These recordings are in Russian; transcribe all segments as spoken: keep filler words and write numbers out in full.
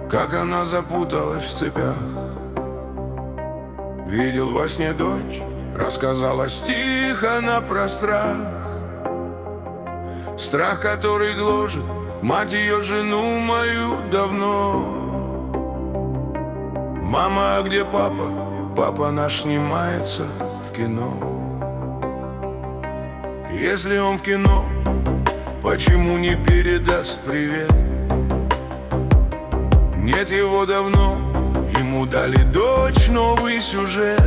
как она запуталась в цепях. Видел во сне дочь, рассказала стих она про страх. Страх, который гложет мать ее, жену мою давно. Мама, а где папа? Папа наш снимается в кино. Если он в кино, почему не передаст привет? Нет его давно, ему дали дочь новый сюжет.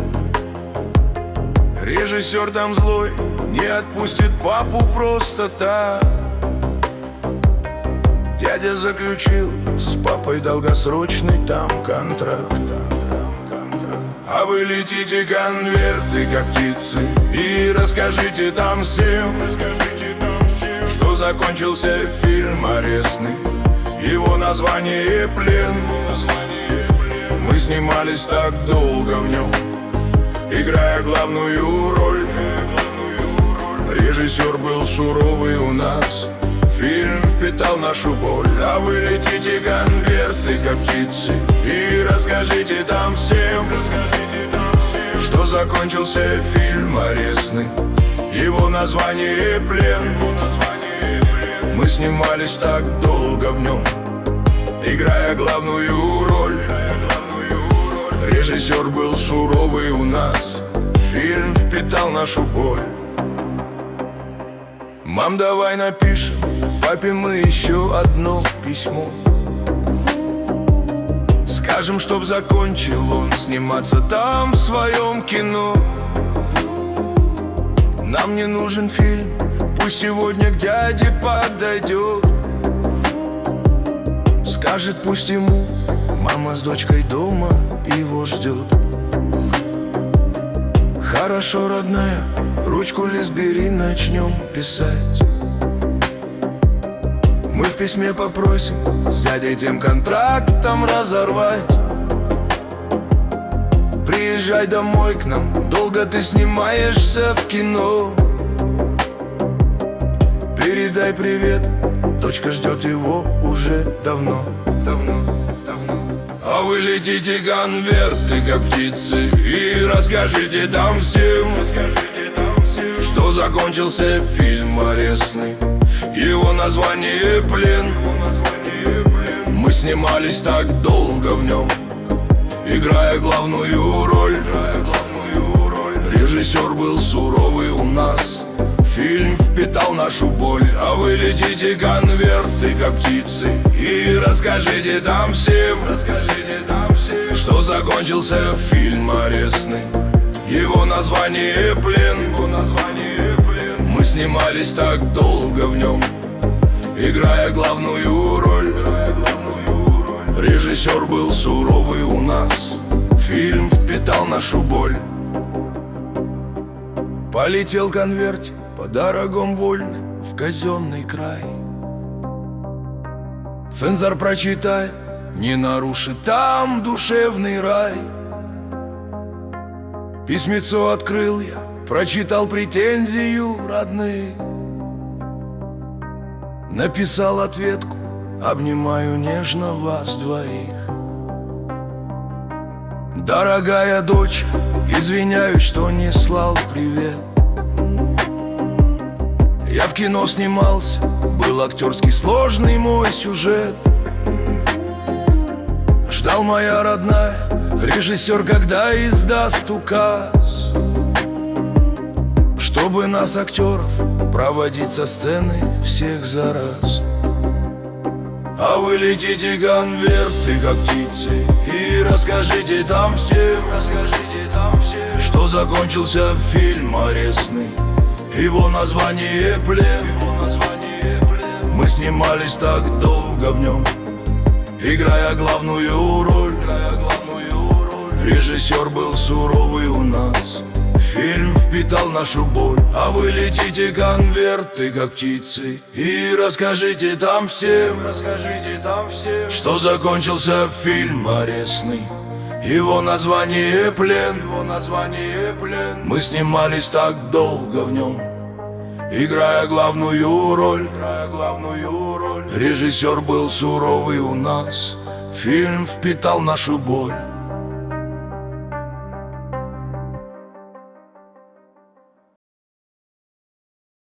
Режиссер там злой, не отпустит папу просто так. Дядя заключил с папой долгосрочный там контракт. А вы летите конверты, как птицы, и расскажите там всем, что закончился фильм арестный, его название «Плен». Мы снимались так долго в нем, играя главную роль. Режиссер был суровый у нас, фильм впитал нашу боль. А вы летите конверты, как птицы, и расскажите там всем, что закончился фильм арестный, его название «Плен». Мы снимались так долго в нем, играя главную роль. Режиссер был суровый у нас, фильм впитал нашу боль. Мам, давай напишем папе мы еще одно письмо. Скажем, чтоб закончил он сниматься там в своем кино. Нам не нужен фильм, пусть сегодня к дяде подойдет. Скажет, пусть ему мама с дочкой дома его ждет. Хорошо, родная, ручку лист бери, начнем писать. Мы в письме попросим с дядей тем контрактом разорвать. Приезжай домой к нам, долго ты снимаешься в кино. Передай привет, дочка ждет его уже давно, давно, давно. А вы летите конверты, как птицы, и расскажите там всем, расскажите там всем, что закончился фильм арестный, его название «Плен». Мы снимались так долго в нем, играя главную роль. Режиссер был суровый у нас, фильм впитал нашу боль. А вы летите конверты, как птицы, и расскажите там всем, расскажите там всем, что закончился фильм арестный, его название «Плен». Мы снимались так долго в нем, играя главную роль. Режиссер был суровый у нас, фильм впитал нашу боль. Полетел конверт по дорогам вольным в казенный край. Цензор прочитает, не нарушит там душевный рай. Письмецо открыл я, прочитал претензию родных. Написал ответку: обнимаю нежно вас двоих. Дорогая дочь, извиняюсь, что не слал привет. Я в кино снимался, был актерский сложный мой сюжет. Ждал моя родная, режиссер, когда издаст указ, чтобы нас, актеров, проводить со сцены всех за раз. А вы летите конверты, как птицы, и расскажите там всем, расскажите там всем, что закончился фильм арестный, его название «Плен». Мы снимались так долго в нем, играя главную роль. Режиссер был суровый у нас, фильм впитал нашу боль. А вы летите конверты, как птицы, и расскажите там всем, расскажите там всем, что закончился фильм арестный, его название «Плен». Мы снимались так долго в нем, играя главную роль. Режиссер был суровый у нас, Фильм впитал нашу боль.